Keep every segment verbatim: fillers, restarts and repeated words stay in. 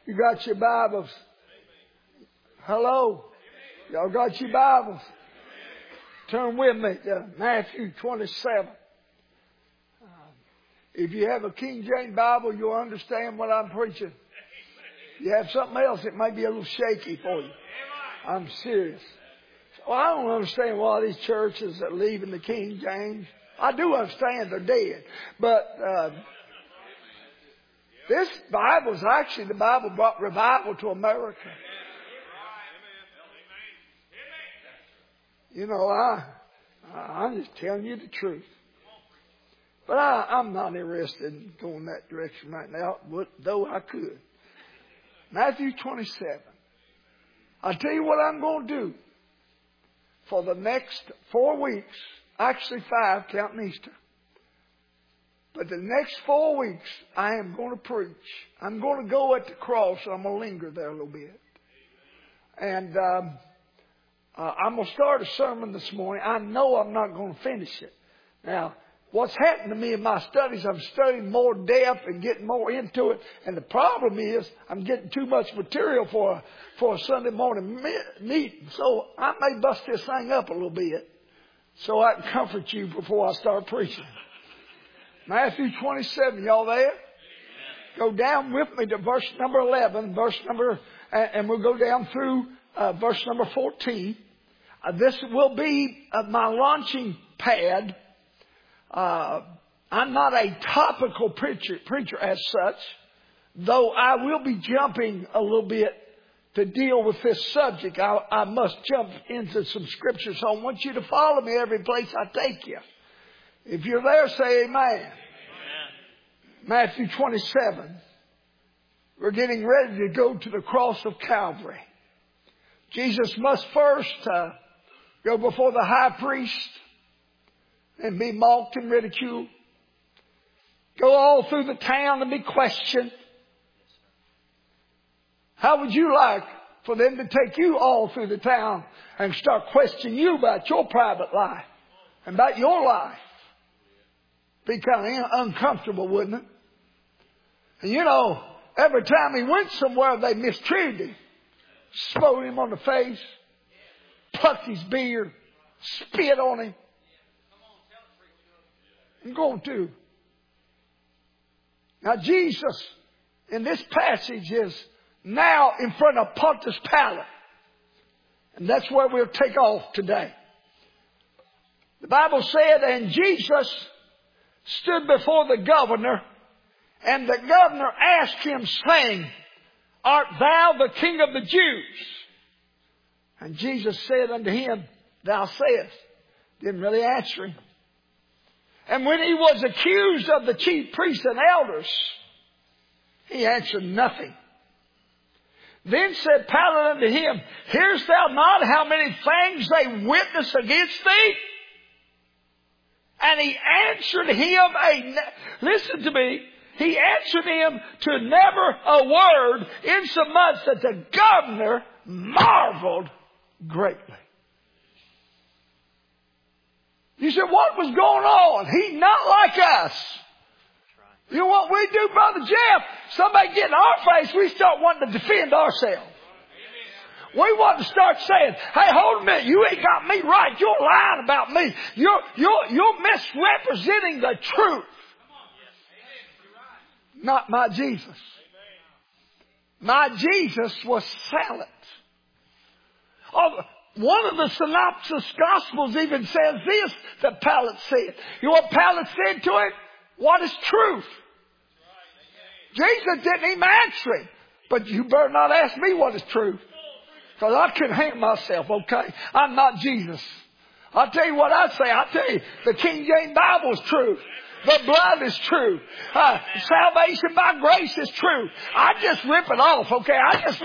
You got your Bibles? Hello? Y'all got your Bibles? Turn with me to Matthew twenty-seven. Uh, if you have a King James Bible, you'll understand what I'm preaching. If you have something else, it may be a little shaky for you. I'm serious. So I don't understand why these churches are leaving the King James. I do understand they're dead. But uh, this Bible is actually, the Bible brought revival to America. You know, I, I'm just telling you the truth. But I, I'm not interested in going that direction right now, though I could. Matthew twenty-seven. I'll tell you what I'm going to do for the next four weeks. Actually five, counting Easter. But the next four weeks, I am going to preach. I'm going to go at the cross, and I'm going to linger there a little bit. And um, uh, I'm going to start a sermon this morning. I know I'm not going to finish it. Now, what's happened to me in my studies, I'm studying more depth and getting more into it. And the problem is, I'm getting too much material for a, for a Sunday morning meeting. So I may bust this thing up a little bit so I can comfort you before I start preaching. Matthew twenty-seven, y'all there? Go down with me to verse number eleven, verse number, and we'll go down through uh, verse number fourteen. Uh, this will be uh, my launching pad. Uh, I'm not a topical preacher, preacher as such, though I will be jumping a little bit to deal with this subject. I, I must jump into some scripture, so I want you to follow me every place I take you. If you're there, say amen. Amen. Matthew twenty-seven. We're getting ready to go to the cross of Calvary. Jesus must first uh, go before the high priest and be mocked and ridiculed. Go all through the town and be questioned. How would you like for them to take you all through the town and start questioning you about your private life and about your life? Be kind of uncomfortable, wouldn't it? And you know, every time he went somewhere, they mistreated him. Smote him on the face, plucked his beard, spit on him. I'm going to. Now Jesus, in this passage, is now in front of Pontius Pilate. And that's where we'll take off today. The Bible said, and Jesus stood before the governor, and the governor asked him, saying, Art thou the King of the Jews? And Jesus said unto him, Thou sayest. Didn't really answer him. And when he was accused of the chief priests and elders, he answered nothing. Then said Pilate unto him, Hearest thou not how many things they witness against thee? And he answered him a, listen to me, he answered him to never a word, insomuch that the governor marveled greatly. You said, what was going on? He's not like us. You know what we do, Brother Jeff? Somebody get in our face, we start wanting to defend ourselves. We want to start saying, hey, hold a minute, you ain't got me right. You're lying about me. You're, you're, you're misrepresenting the truth. Not my Jesus. My Jesus was silent. Oh, one of the synopsis gospels even says this, that Pilate said. You know what Pilate said to it? What is truth? Jesus didn't even answer him. But you better not ask me what is truth. Because I couldn't handle myself, okay? I'm not Jesus. I'll tell you what I say. I'll tell you, the King James Bible is true. The blood is true. Uh, salvation by grace is true. I just rip it off, okay? I just...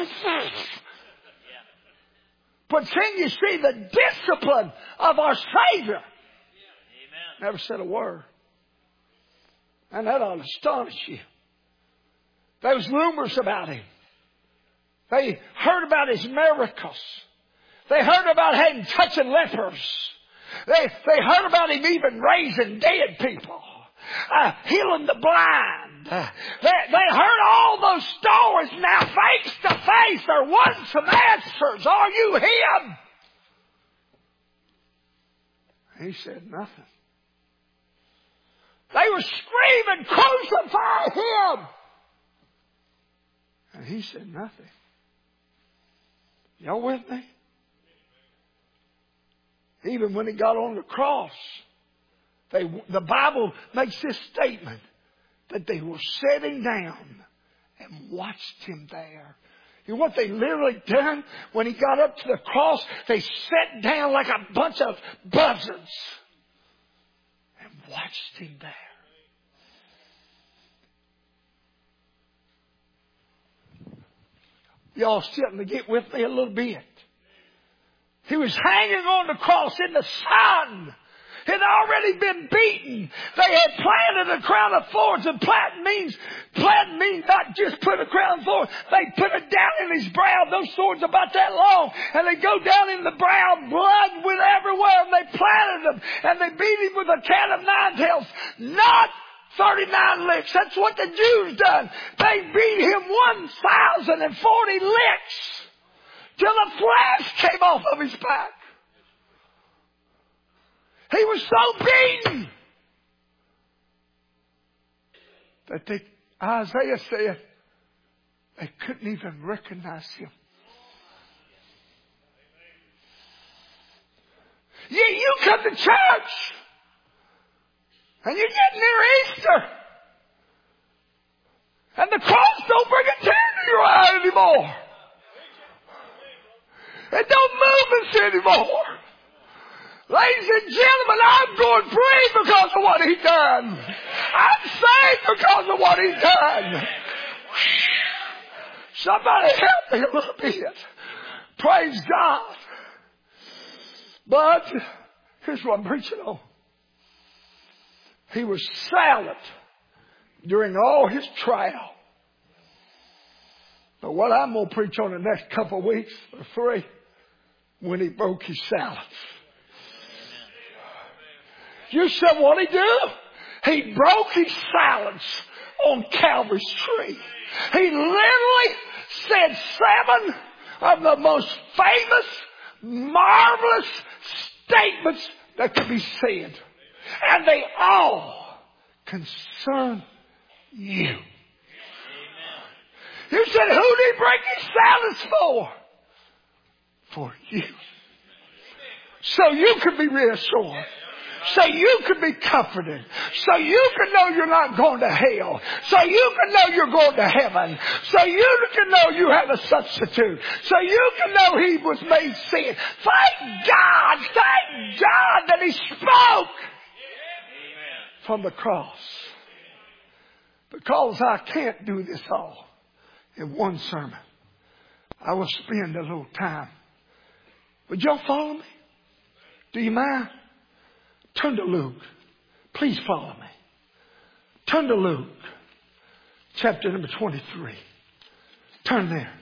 But can you see the discipline of our Savior? Amen. Never said a word. And that ought to astonish you. There was rumors about him. They heard about his miracles. They heard about him touching lepers. They, they heard about him even raising dead people. uh, healing the blind. Uh, they, they heard all those stories. Now face to face there wasn't some answers. Are you him? He said nothing. They were screaming, crucify him! And he said nothing. Y'all with me? Even when he got on the cross, they, the Bible makes this statement that they were sitting down and watched him there. You know what they literally done? When he got up to the cross, they sat down like a bunch of buzzards and watched him there. Y'all starting to get with me a little bit. He was hanging on the cross in the sun. Had already been beaten. They had planted a crown of thorns, and planting means planting means not just put a crown of thorns. They put it down in his brow. Those thorns about that long, and they go down in the brow. Blood went everywhere, and they planted him, and they beat him with a cat of nine tails. Not thirty-nine licks. That's what the Jews done. They beat him one thousand forty licks till the flesh came off of his back. He was so beaten that they, Isaiah said they couldn't even recognize him. You, you come to church and you get near Easter and the cross don't bring a tear to your eye anymore. It don't move us anymore. Ladies and gentlemen, I'm going free because of what He done. I'm saved because of what He done. Somebody help me a little bit. Praise God. But here's what I'm preaching on. He was silent during all his trial. But what I'm going to preach on the next couple of weeks, or three, when he broke his silence. You said, what did he do? He broke his silence on Calvary's tree. He literally said seven of the most famous, marvelous statements that could be said. And they all concern you. You said, who did he break his silence for? For you. So you could be reassured. So you can be comforted. So you can know you're not going to hell. So you can know you're going to heaven. So you can know you have a substitute. So you can know He was made sin. Thank God, thank God that He spoke from the cross. Because I can't do this all in one sermon, I will spend a little time. Would y'all follow me? Do you mind? Turn to Luke. Please follow me. Turn to Luke, chapter number twenty-three. Turn there.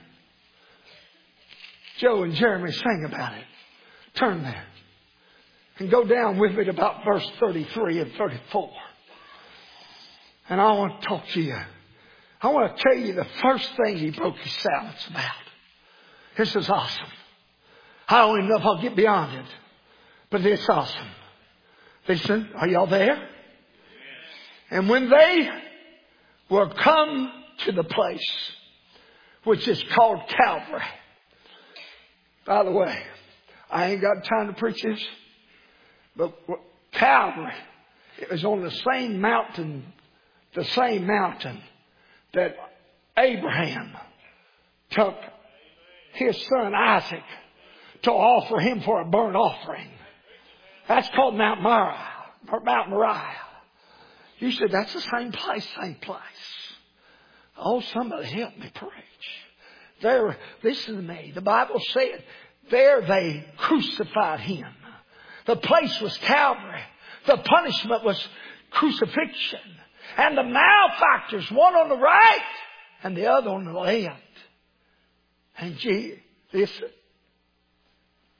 Joe and Jeremy sang about it. Turn there. And go down with me to about verse thirty-three and thirty-four. And I want to talk to you. I want to tell you the first thing he broke his silence about. This is awesome. I don't even know if I'll get beyond it. But it's awesome. Listen, are y'all there? And when they were come to the place which is called Calvary. By the way, I ain't got time to preach this, but Calvary, it was on the same mountain, the same mountain that Abraham took his son Isaac to offer him for a burnt offering. That's called Mount Moriah, or Mount Moriah. You said, that's the same place, same place. Oh, somebody help me preach. There, listen to me. The Bible said, there they crucified Him. The place was Calvary. The punishment was crucifixion. And the malefactors, one on the right and the other on the left. And gee, listen.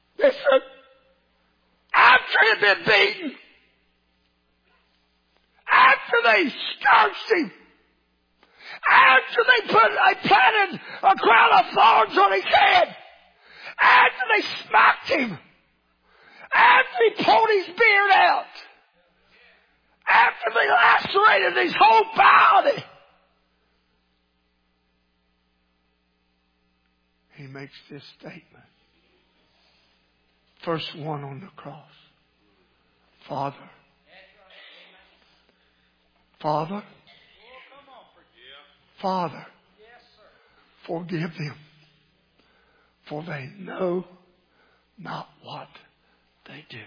Listen. After he had been beaten, after they scourged him, after they put, they planted a crown of thorns on his head, after they smacked him, after he pulled his beard out, after they lacerated his whole body, he makes this statement. First one on the cross. Father. Father. Father. Forgive them. For they know not what they do.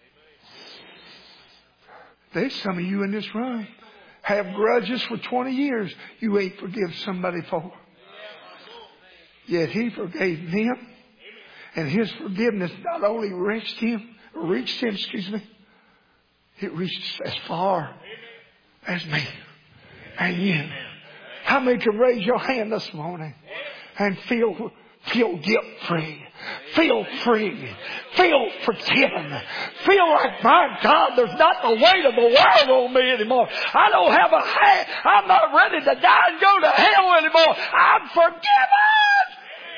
There's some of you in this room have grudges for twenty years you ain't forgive somebody for. Yet he forgave them. And his forgiveness not only reached him, reached him, excuse me, it reached as far as me and you. How many can raise your hand this morning and feel feel guilt free, feel free, feel forgiven, feel like, my God, there's not the weight of the world on me anymore. I don't have a hand. I'm not ready to die and go to hell anymore. I'm forgiven.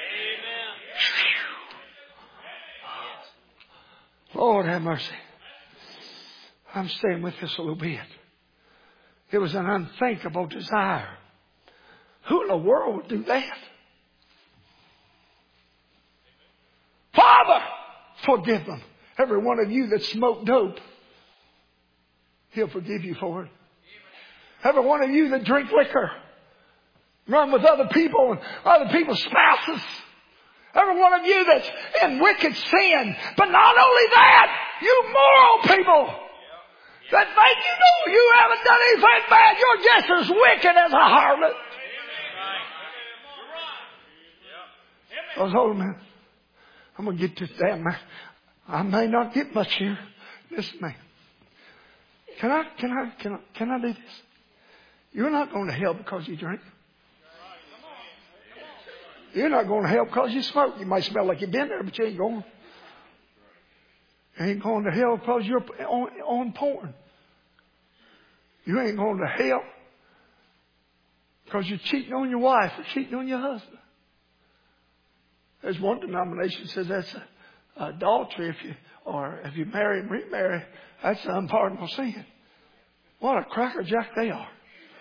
Lord have mercy. I'm staying with this a little bit. It was an unthinkable desire. Who in the world would do that? Father, forgive them. Every one of you that smoked dope, he'll forgive you for it. Every one of you that drink liquor, run with other people and other people's spouses. Every one of you that's in wicked sin. But not only that, you moral people that think you know you haven't done anything bad. You're just as wicked as a harlot. Oh, hold a minute. I'm going to get this damn man. I may not get much here. Listen to me. Can I, can I, can I, can I do this? You're not going to hell because you drink. You're not going to hell because you smoke. You might smell like you've been there, but you ain't going. You ain't going to hell because you're on, on porn. You ain't going to hell because you're cheating on your wife or cheating on your husband. There's one denomination that says that's a, a adultery if you, or if you marry and remarry, that's an unpardonable sin. What a crackerjack they are.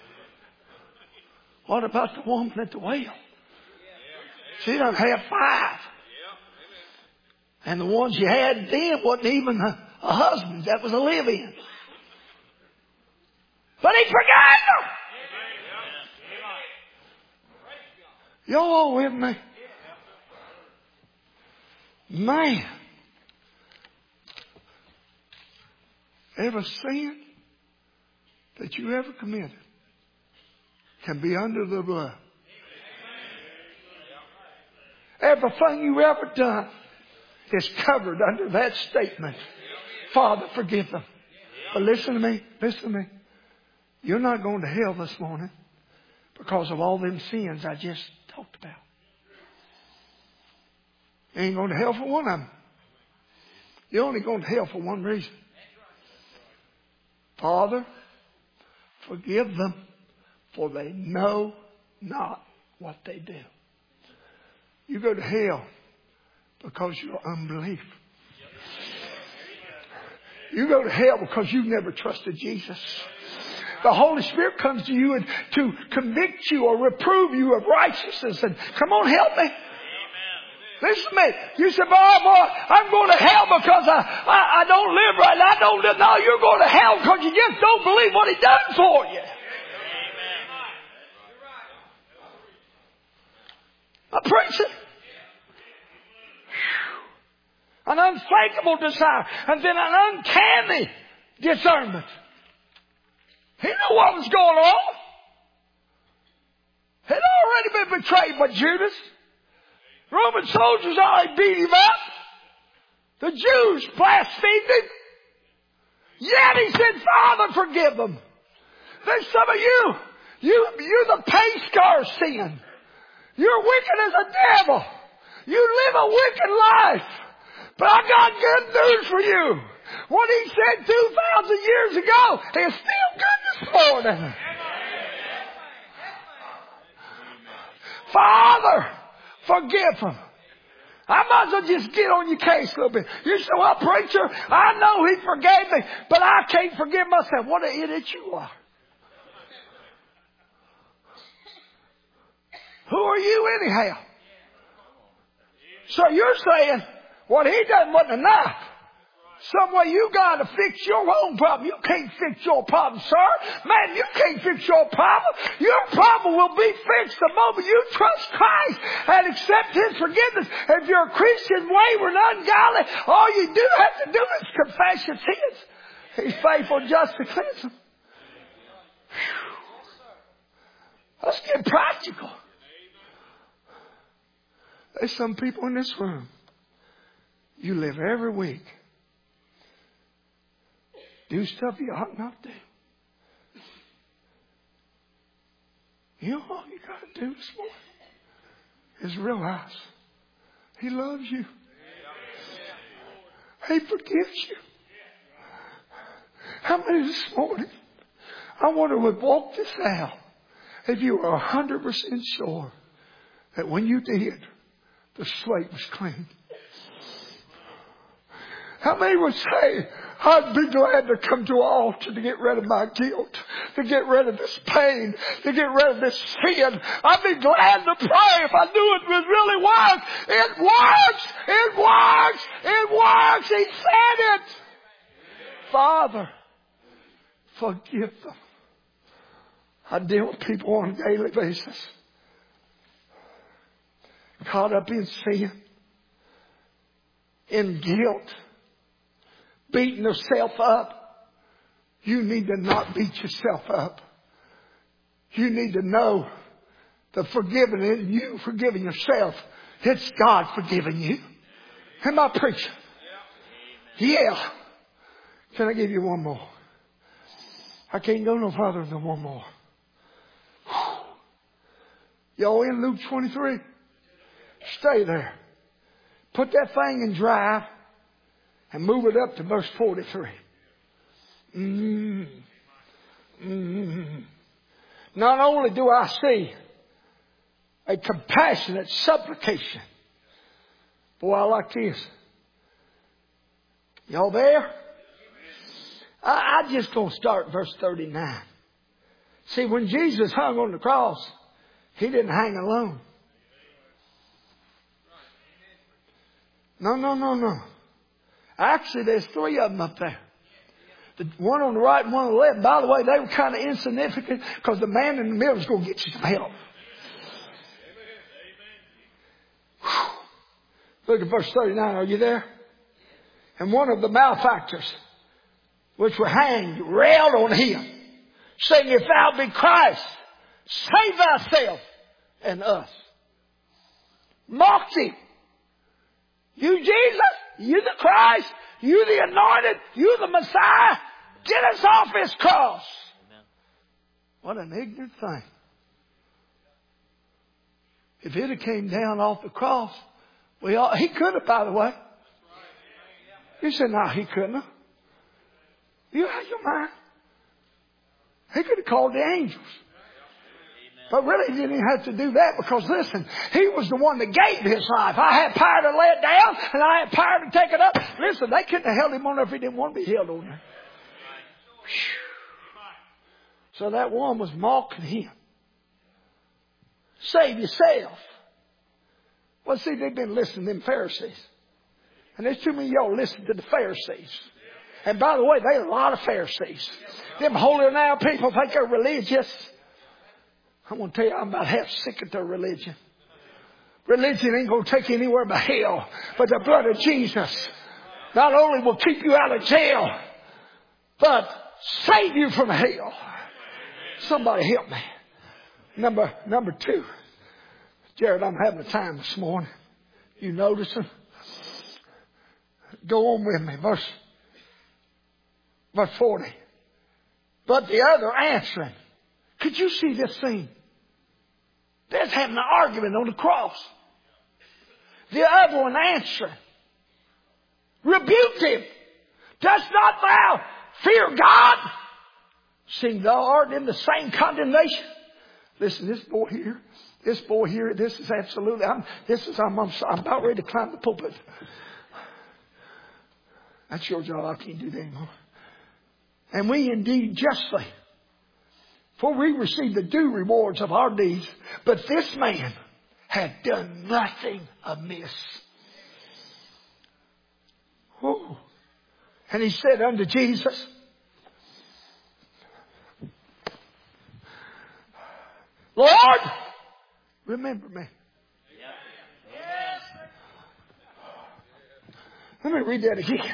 What about the woman at the well? She done had five. And the one she had then wasn't even a, a husband. That was a live-in. But he forgave her. Y'all with me? Man. Every sin that you ever committed can be under the blood. Everything you ever done is covered under that statement. Father, forgive them. But listen to me. Listen to me. You're not going to hell this morning because of all them sins I just talked about. You ain't going to hell for one of them. You're only going to hell for one reason. Father, forgive them, for they know not what they do. You go to hell because of your unbelief. You go to hell because you've never trusted Jesus. The Holy Spirit comes to you and to convict you or reprove you of righteousness. And come on, help me. Listen to me. You say, boy, boy, I'm going to hell because I, I, I don't live right. I don't live. No, you're going to hell because you just don't believe what He done for you. I'm preaching. An unthinkable desire. And then an uncanny discernment. He knew what was going on. He'd already been betrayed by Judas. Roman soldiers already beat him up. The Jews blasphemed him. Yet he said, Father, forgive them. There's some of you, you you're the pay scar sin. You're wicked as a devil. You live a wicked life. But I got good news for you. What He said two thousand years ago is still good this morning. Father, forgive them. I might as well just get on your case a little bit. You say, well, preacher, I know he forgave me, but I can't forgive myself. What an idiot you are. Who are you anyhow? So you're saying what he done wasn't enough. Some way you got to fix your own problem. You can't fix your problem, sir. Man, you can't fix your problem. Your problem will be fixed the moment you trust Christ and accept His forgiveness. If you're a Christian, wayward, ungodly, all you do have to do is confess your sins. He's faithful and just to cleanse them. Let's get practical. There's some people in this room. You live every week. Do stuff you ought not to. You know all you got to do this morning is realize He loves you. He forgives you. How many this morning? I wonder would walk this out if you were a hundred percent sure that when you did, the slate was clean. How many would say, I'd be glad to come to an altar to get rid of my guilt, to get rid of this pain, to get rid of this sin. I'd be glad to pray if I knew it was really was. It works! It works! It works! He said it! Father, forgive them. I deal with people on a daily basis. Caught up in sin, in guilt, beating yourself up. You need to not beat yourself up. You need to know the forgiving in you, forgiving yourself. It's God forgiving you. Am I preaching? Yeah. Can I give you one more? I can't go no further than one more. Y'all in Luke twenty-three? Stay there. Put that thing in drive and move it up to verse forty-three. Mm. Mm. Not only do I see a compassionate supplication. Boy, I like this. Y'all there? I, I just gonna start verse thirty-nine. See, when Jesus hung on the cross, He didn't hang alone. No, no, no, no. Actually, there's three of them up there. The one on the right and one on the left. By the way, they were kind of insignificant because the man in the middle was going to get you some help. Whew. Look at verse thirty-nine. Are you there? And one of the malefactors, which were hanged, railed on him, saying, if thou be Christ, save thyself and us. Mocked him. You Jesus, you the Christ, you the anointed, you the Messiah, get us off this cross. Amen. What an ignorant thing. If it had came down off the cross, we all, he could have, by the way. You said, no, he couldn't have. You out of your mind. He could have called the angels. But really, he didn't have to do that because, listen, He was the one that gave His life. I had power to lay it down, and I had power to take it up. Listen, they couldn't have held Him on there if He didn't want to be held on there. So that one was mocking Him. Save yourself. Well, see, they've been listening to them Pharisees. And there's too many of y'all listening to the Pharisees. And by the way, there are a lot of Pharisees. Them holier now people think they're religious. I'm going to tell you, I'm about half sick of their religion. Religion ain't going to take you anywhere but hell. But the blood of Jesus not only will keep you out of jail, but save you from hell. Somebody help me. Number, number two. Jared, I'm having a time this morning. You noticing? Go on with me. Verse, verse forty. But the other answering. Could you see this scene? They're having an argument on the cross. The other one answering. Rebuked him. Dost not thou fear God, seeing thou art in the same condemnation. Listen, this boy here, this boy here, this is absolutely, I'm, this is, I'm, I'm, I'm about ready to climb the pulpit. That's your job. I can't do that anymore. And we indeed justly, for we receive the due rewards of our deeds. But this man had done nothing amiss. Whew. And he said unto Jesus, Lord, remember me. Let me read that again.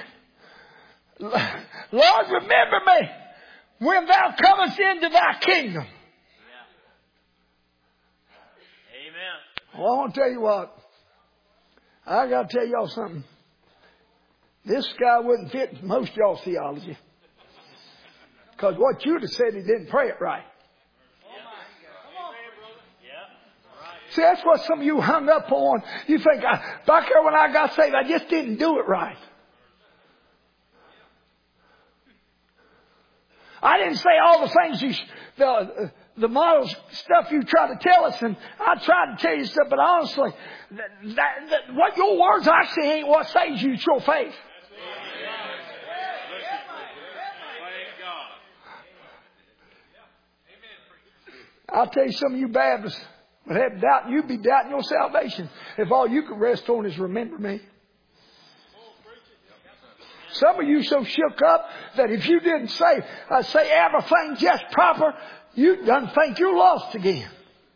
Lord, remember me when thou comest into thy kingdom. Amen. Well, I want to tell you what. I got to tell y'all something. This guy wouldn't fit most of y'all's theology. Because what you'd have said, he didn't pray it right. See, that's what some of you hung up on. You think, back there when I got saved, I just didn't do it right. I didn't say all the things you, the, the model stuff you try to tell us, and I tried to tell you stuff, but honestly, that, that, that, what your words actually ain't what saves you, it's your faith. I'll tell you, some of you Baptists would have doubt, you'd be doubting your salvation if all you could rest on is remember me. Some of you so shook up that if you didn't say, uh, say everything just proper, you done think you're lost again.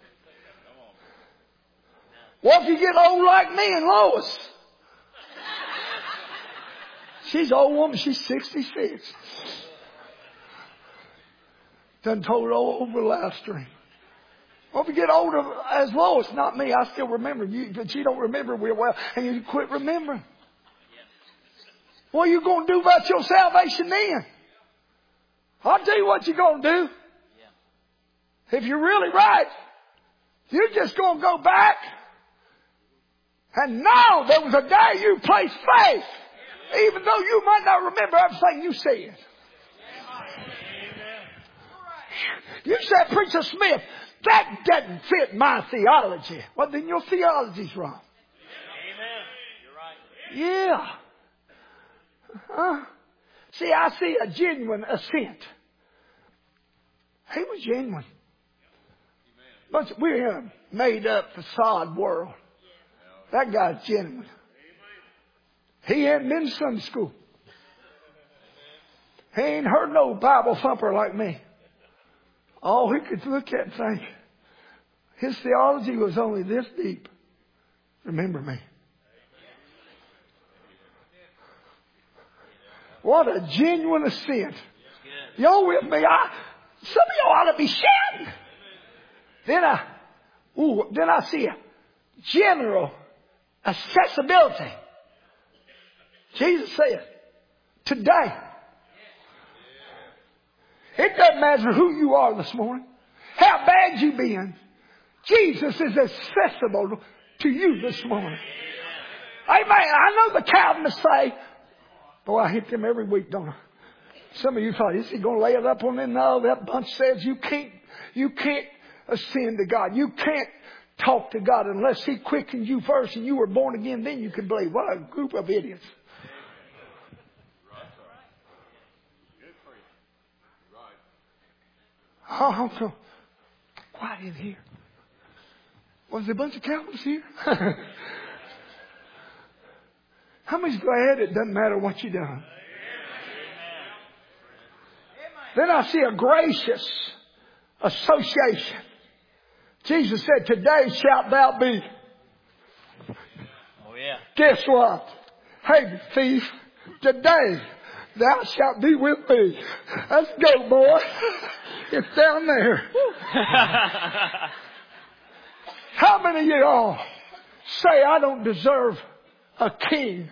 What if you get old like me and Lois? She's an old woman, she's sixty-six. Done told it all over the live stream. Well, if you get older as Lois, not me, I still remember you, but you don't remember real well, and you quit remembering. What are you going to do about your salvation then? I'll tell you what you're going to do. If you're really right, you're just going to go back and know there was a day you placed faith, even though you might not remember everything you said. You said, Preacher Smith, that doesn't fit my theology. Well, then your theology's wrong. Amen. You're right. Yeah. Uh, see, I see a genuine assent. He was genuine. But we're in a made-up facade world. That guy's genuine. He hadn't been to Sunday school. He ain't heard no Bible thumper like me. All he could look at and think, his theology was only this deep. Remember me. What a genuine assent. Y'all with me? I, some of y'all ought to be shouting. Then I, ooh, then I see a general accessibility. Jesus said, today, it doesn't matter who you are this morning, how bad you been. Jesus is accessible to you this morning. Amen. I know the Calvinists say, boy, I hit them every week, don't I? Some of you thought, is he going to lay it up on them? No, that bunch says you can't, you can't ascend to God. You can't talk to God unless he quickens you first and you were born again. Then you can believe. What a group of idiots. Oh, I'm so quiet in here. Was there a bunch of Calvinists here? How many's glad it doesn't matter what you done? Then I see a gracious association. Jesus said, today shalt thou be. Oh yeah. Guess what? Hey, thief, today thou shalt be with me. Let's go, boy. It's down there. How many of y'all say, I don't deserve a king?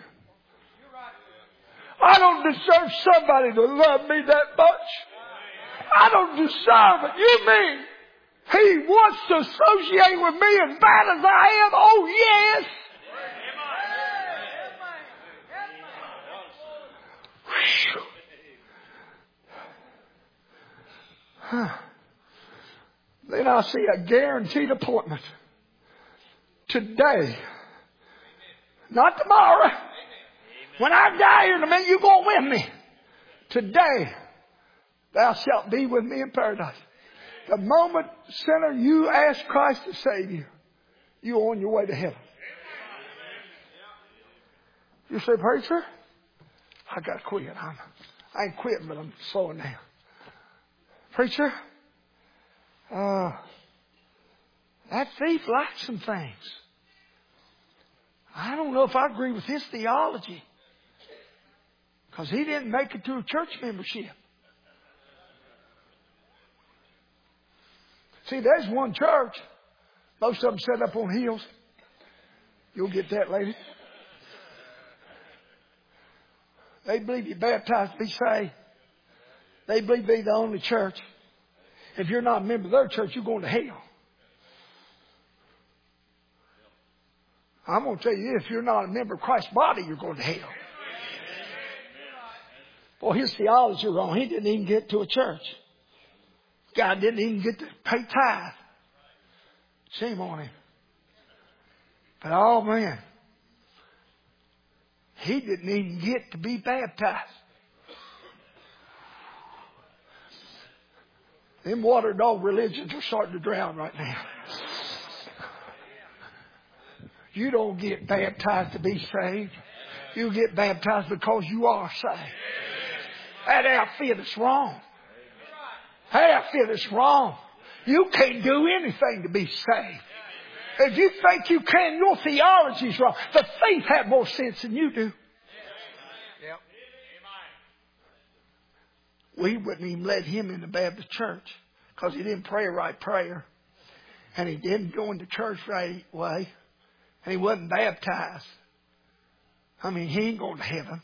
I don't deserve somebody to love me that much. I don't deserve it. You mean he wants to associate with me as bad as I am? Oh, yes. Then I see a guaranteed appointment. Today. Not tomorrow. When I die here in a minute, you're going with me. Today, thou shalt be with me in paradise. The moment, sinner, you ask Christ to save you, you're on your way to heaven. You say, preacher, I got to quit. I'm, I ain't quitting, but I'm slowing down. Preacher, uh, that thief likes some things. I don't know if I agree with his theology. Because he didn't make it to a church membership. See, there's one church. Most of them set up on hills. You'll get that later. They believe you're baptized to be saved. They believe they're the only church. If you're not a member of their church, you're going to hell. I'm going to tell you, if you're not a member of Christ's body, you're going to hell. Well, his theology was wrong. He didn't even get to a church. God didn't even get to pay tithe. Shame on him. But oh man, he didn't even get to be baptized. Them water dog religions are starting to drown right now. You don't get baptized to be saved. You get baptized because you are saved. That outfit is wrong. That outfit is wrong. You can't do anything to be saved. If you think you can, your theology is wrong. The thief had more sense than you do. Yep. We wouldn't even let him in the Baptist church because he didn't pray a right prayer. And he didn't go into church right way. And he wasn't baptized. I mean, he ain't going to heaven.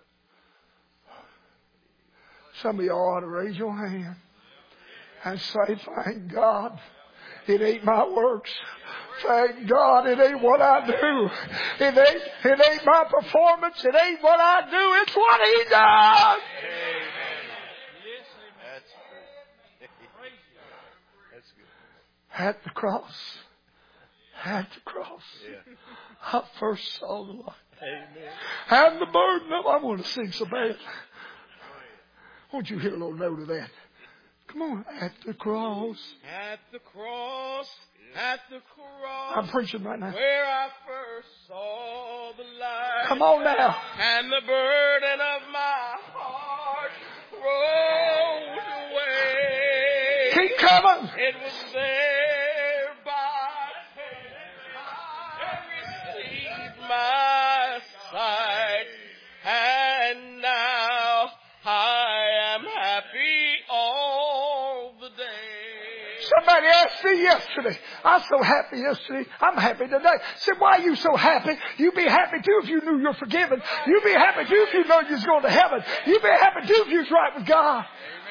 Some of y'all ought to raise your hand and say, thank God, it ain't my works. Thank God, it ain't what I do. It ain't, it ain't my performance. It ain't what I do. It's what He does. Amen. That's good. That's good. At the cross. At the cross. Yeah. I first saw the light. Amen. And the burden of, I want to sing so bad. Won't you hear a little note of that? Come on. At the cross. At the cross. At the cross. I'm preaching right now. Where I first saw the light. Come on now. And the burden of my heart rolled away. Keep coming. It was there by faith I received my sight. And now I am happy all the day. Somebody asked me yesterday. I was so happy yesterday. I'm happy today. I said, why are you so happy? You be happy too if you knew you're forgiven. You be happy too if you know you're going to heaven. You be happy too if you're right with God.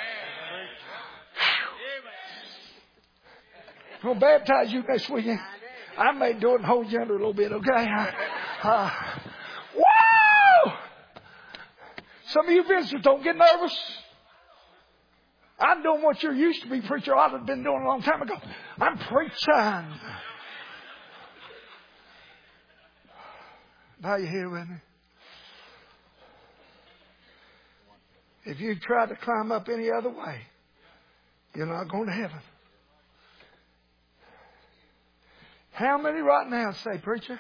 I'm going to baptize you next weekend. I may do it and hold you under a little bit, okay? Uh, whoa! Some of you visitors don't get nervous. I'm doing what you're used to be, preacher. I'd have been doing a long time ago. I'm preaching. Now you here with me? If you try to climb up any other way, you're not going to heaven. How many right now say, preacher?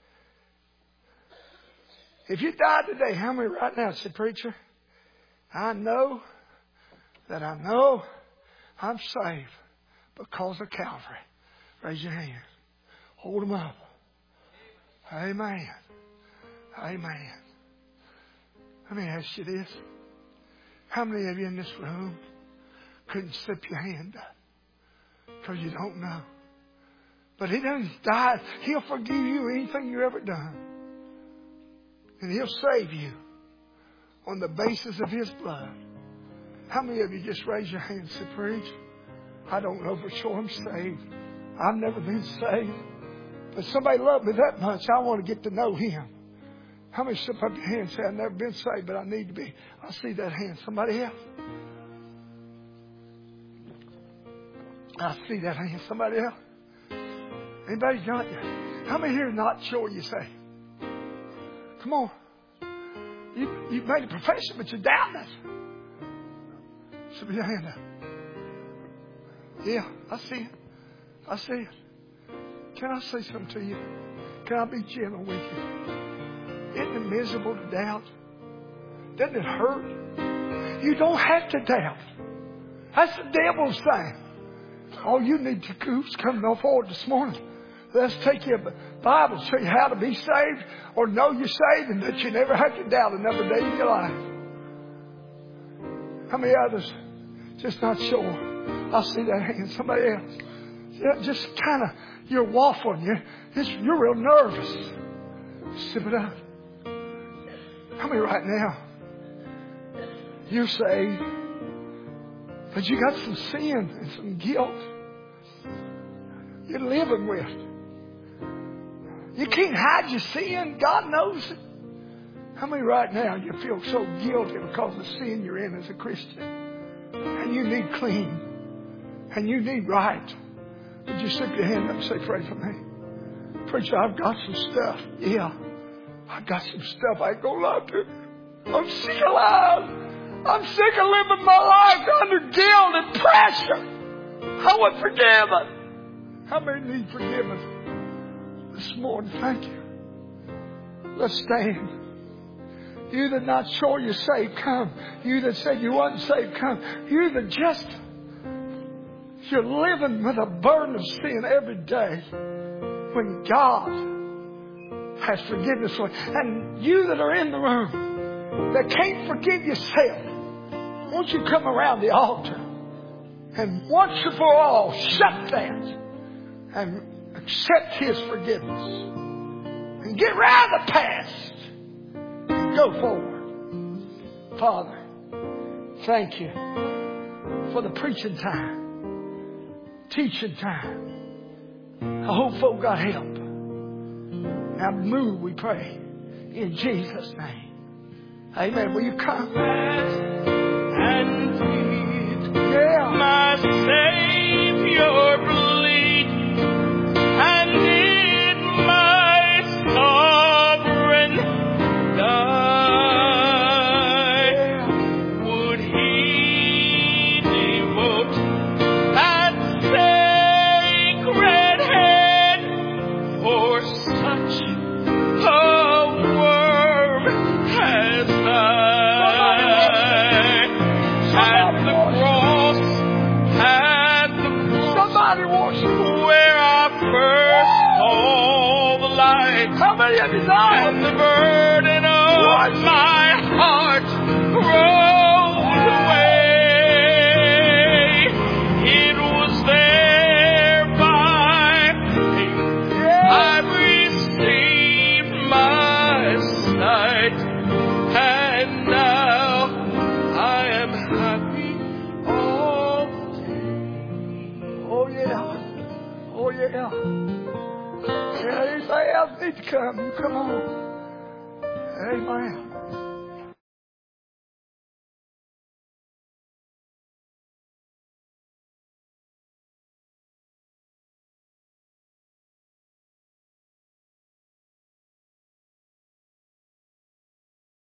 If you died today, how many right now say, preacher? I know that I know I'm saved because of Calvary. Raise your hand. Hold them up. Amen. Amen. Let me ask you this. How many of you in this room couldn't slip your hand up because you don't know? But He doesn't die. He'll forgive you anything you ever done. And He'll save you on the basis of His blood. How many of you just raise your hand and say, preach, I don't know for sure I'm saved. I've never been saved. But somebody loved me that much, I want to get to know Him. How many slip up your hand and say, I've never been saved, but I need to be? I see that hand. Somebody else? I see that hand. Somebody else? Anybody got you? How many here are not sure you say? Come on. You, you've made a profession, but you're doubting it. So put your hand up. Yeah, I see it. I see it. Can I say something to you? Can I be gentle with you? Isn't it miserable to doubt? Doesn't it hurt? You don't have to doubt. That's the devil's thing. All you need to do is come no forward this morning. Let's take you a Bible, show you how to be saved or know you're saved and that you never have to doubt another day in your life. How many others just not sure? I see that hand. Somebody else. Yeah, just kind of, you're waffling. You're, just, you're real nervous. Sip it up. How many right now? You're saved, but you got some sin and some guilt you're living with. You can't hide your sin. God knows it. How many right now you feel so guilty because of the sin you're in as a Christian? And you need clean. And you need right. Would you slip your hand up and say, pray for me? Preacher, I've got some stuff. Yeah, I've got some stuff I ain't going to lie to. I'm sick of life. I'm sick of living my life under guilt and pressure. I want forgiven. How many need forgiveness this morning? Thank you. Let's stand. You that not sure you're saved, come. You that said you wasn't saved, come. You that just, you're living with a burden of sin every day when God has forgiveness for you. And you that are in the room that can't forgive yourself, won't you come around the altar and once and for all shut that and accept His forgiveness and get rid of the past and go forward. Father, thank you for the preaching time, teaching time. I hope folk got help. Now move, we pray, in Jesus' name. Amen. Will you come? And plead, Yeah. my Savior bleed, and in my sovereign die. Yeah. Would He devote that sacred head for such a worm as I? At the cross, at the cross, Somebody wants you. where I first saw the light, How many of you know? and the burden of my heart rolled away. It was there by faith I received my sight, and now I am happy all day. Oh, yeah. Oh, yeah. Yeah, anybody else need to come? You come on. Amen.